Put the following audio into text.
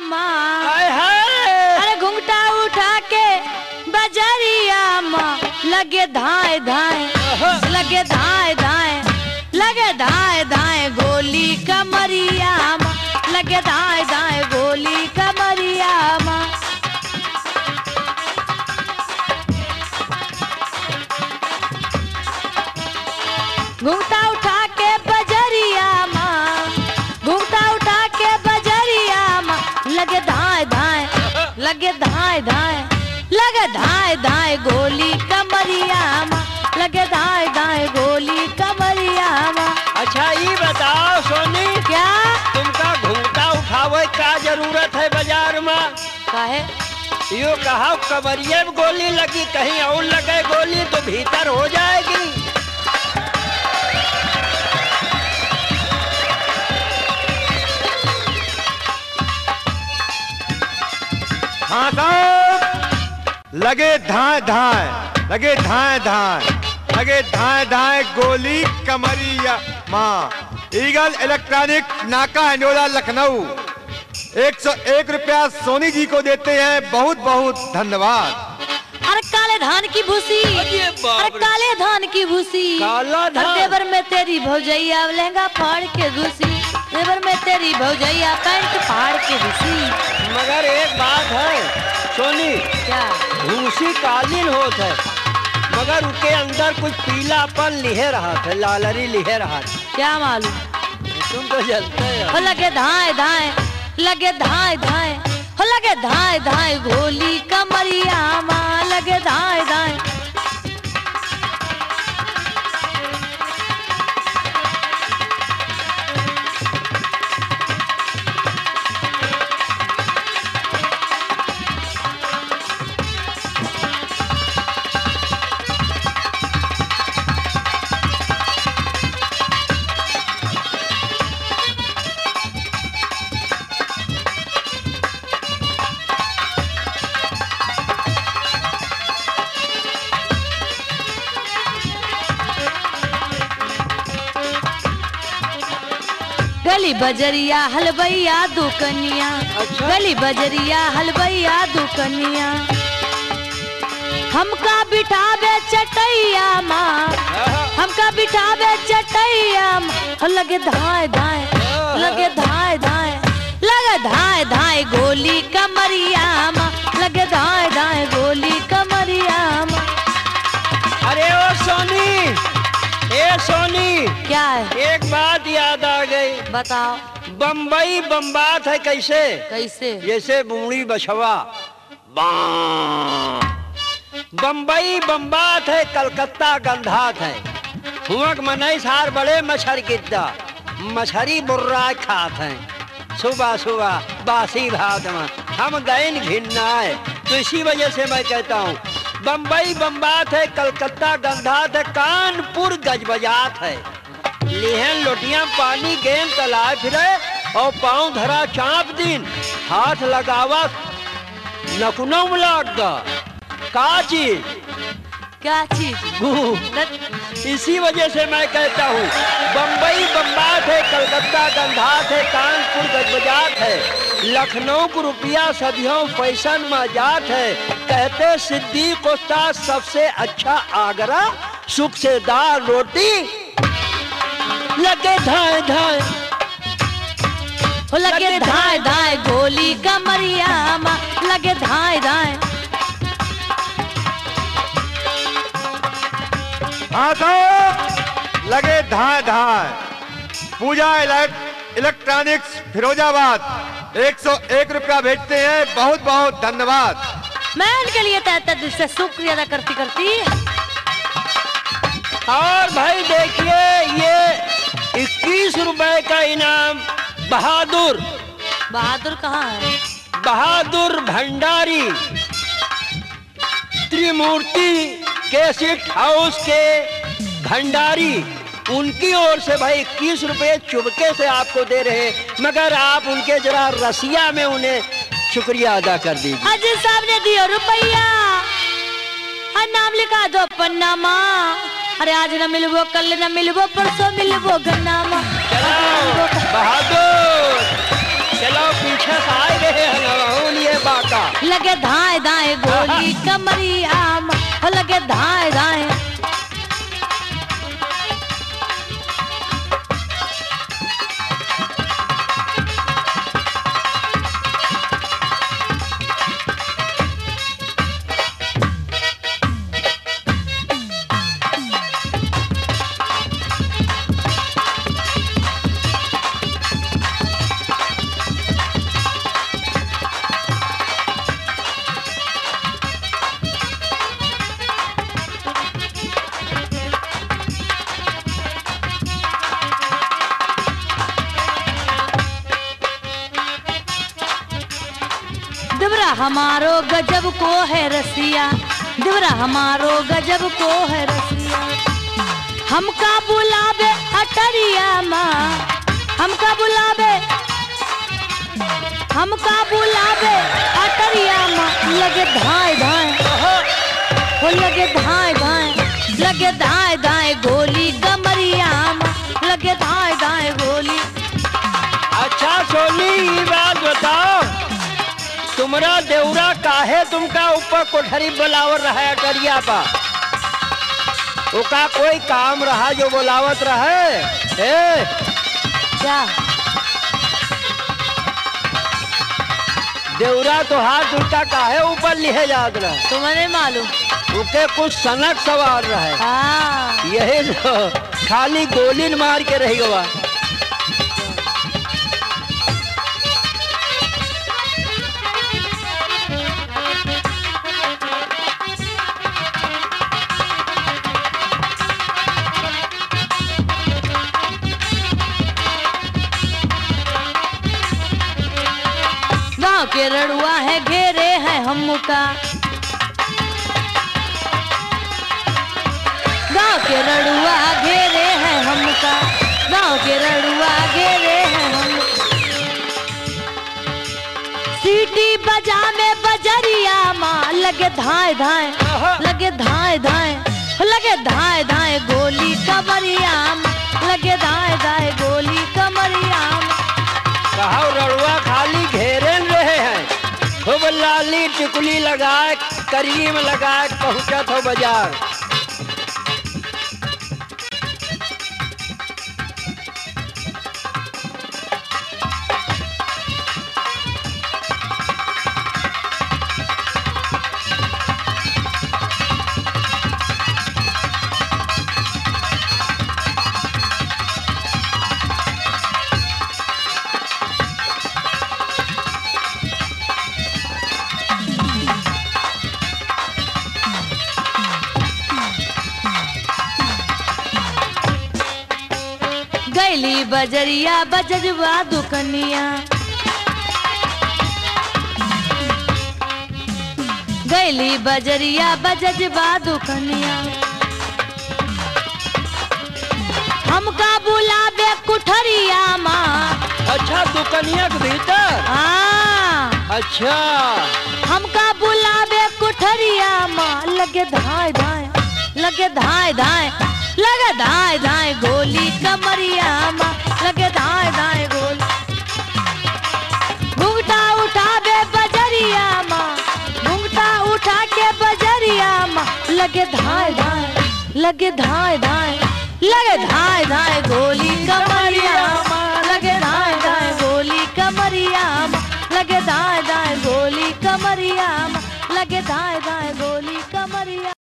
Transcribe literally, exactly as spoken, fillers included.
माँ। हाय हाय। अरे घुंघटा उठा के बजरिया माँ लगे धाए धाए, लगे धाए धाए, लगे धाए धाए गोली कमरिया माँ, लगे धाए धाए गोली कमरिया माँ। घुंघटा उठा के बजरिया माँ, घुंघटा उठा के बजरिया माँ लगे धाए धाए, लगे धाए धाए, लगे धाए धाए गोली कमरिया माँ, लगे धाए धाए गोली कमरिया माँ। अच्छा ये बताओ सोनी, क्या तुमका घूंघटा उठावे का जरूरत है बाजार में? काहे? यो कहा कमरिए में गोली लगी, कहीं और लगे गोली तो भीतर हो जाएगी। हाँ साहब, लगे धाए धाए, लगे धाए धाए, लगे धाए धाए गोली कमरिया माँ। ईगल इलेक्ट्रॉनिक नाका इंडोला लखनऊ एक सौ एक रुपया सोनी जी को देते हैं, बहुत बहुत धन्यवाद। अरे काले धान की भूसी, अरे बाप अरे रे। काले धान की भूसी, काला धान। देवर में तेरी भौजैया लहंगा फाड़ के घुसी, देवर में तेरी भौजैया पैंट फाड़ के घुसी। मगर एक बात है सोनी, क्या? भूसी कालीन होत है, मगर उसके अंदर कुछ पीलापन लिहे रहा था, लालरी लिहे रहा था। क्या मालूम? तुम तो जानते हो। हो लगे धाए धाए, लगे धाए धाए, हो लगे धाए धाए गोली कमरिया माँ, लगे धाए धाए। गली बजरिया हलवैया दुकनिया, अच्छा। गली बजरिया हलवैया दुकनिया, हमका बिठावे चटैया माँ, हमका बिठावे चटैया माँ। हो लगे धाए धाए, लगे धाए धाए, लगे धाए धाए गोली कमरिया माँ, लगे धाए धाए गोली कमरिया माँ। अरे ओ सोनी, ए सोनी, क्या है? एक बात याद आ गई। बताओ। बम्बई बम्बात है कैसे? कैसे? जैसे बूढ़ी बछवा बां। बम्बई बम्बात है, कलकत्ता गंधात है। हुआ मनई सार बड़े मछर गिद्दा, मछरी बुर्रा खात हैं सुबह सुबह बासी भात में। हम गए घिन्ना है, तो इसी वजह से मैं कहता हूँ बम्बई बम्बात है, कलकत्ता गंधात है, कानपुर गजबजात है। लिहन लोटियां पानी गेंद तलाए फिरे और पाँव धरा चाँप दिन, हाथ लगावा नकुनों में लग दा। का चीज? क्या चीज? इसी वजह से मैं कहता हूँ बम्बई बम्बात है, कलकत्ता गंधात है, कानपुर गजबजात है, लखनऊ को रुपया सदियों फैशन में जात है। कहते सिद्दीक उस्ताद सबसे अच्छा आगरा, सुख से दाल रोटी लगे धाए धाए, हो लगे धाए धाए गोली कमरिया माँ, लगे धाए धाए। हाँ तो लगे धाए धाए। पूजा इलेक्ट्रॉनिक्स फिरोजाबाद एक सौ एक रुपया भेजते हैं, बहुत बहुत धन्यवाद। मैं उनके लिए तहे दिल से शुक्रिया अदा करती करती। और भाई देखिए ये इक्कीस रुपए का इनाम बहादुर, बहादुर कहाँ है? बहादुर भंडारी त्रिमूर्ति कैसेट हाउस के भंडारी, उनकी ओर से भाई इक्कीस रुपए चुपके से आपको दे रहे, मगर आप उनके जरा रसिया में उन्हें शुक्रिया अदा कर दीजिए। अजी साहब ने दिया रुपया, नाम लिखा दो पन्ना माँ। अरे आज न मिलबो, कल न मिलबो, परसों मिलबो गन्ना माँ। चलो बहादुर, चलो पीछे से आए गए लगे धाए धाए गोली कमरिया माँ, हो लगे धाए धाए। दिवरा हमारो गजब को है रसिया, दिवरा हमारो गजब को है रसिया। हमका बुलावे अटरिया माँ, हमका बुलावे, हमका बुलावे अटरिया माँ, लगे धाए धाए, हो लगे धाए धाए, लगे धाए धाए गोली कमरिया माँ, लगे धाए धाए गोली। अच्छा सोनी ये बात बताओ, तुम्हारा देवरा काहे तुमका ऊपर कोठरी बुलावर रहा है अटरिया पा? ओका कोई काम रहा जो बुलावत रहे? ए? क्या देवरा तो हाथ उल्टा काहे ऊपर लिहे जात रहा? तुम्हें मालूम? उके कुछ सनक सवार रहे। हाँ यही तो खाली गोली मार के रही हुआ। गाँव के रड़ुआ है घेरे हैं हमका, गाँव के रड़ुआ घेरे हैं हमका, गाँव के रड़ुआ घेरे हैं हम। सीटी बजा में बजरिया माँ, लगे धाए धाए, लगे धाए धाए, लगे धाए धाए गोली कमरिया माँ, लगे धाए धाए गोली कमरिया माँ। कहा रड़ुआ खाली घेरे रहे हैं, खूब लाली टिकुली लगाए करीम लगाए पहुंचत हो बाजार। गैली बजरिया बजजवा दुकनिया, गैली बजरिया बजजवा दुकनिया। हमका बुलावे कुठरिया माँ। अच्छा दुकनिया के भीतर? हाँ अच्छा हमका बुलावे कुठरिया माँ, लगे धाए धाए, लगे धाए धाए, लगे धाए धाए गोली कमरिया माँ, लगे धाए धाए गोली। घूंघटा उठावे बजरिया माँ, घूंघटा उठा के बजरिया माँ, लगे धाए धाए, लगे धाए धाए, लगे धाए धाए गोली कमरिया माँ, लगे धाए धाए गोली कमरिया माँ, लगे धाए धाए गोली कमरिया माँ, लगे धाए धाए गोली कमरिया।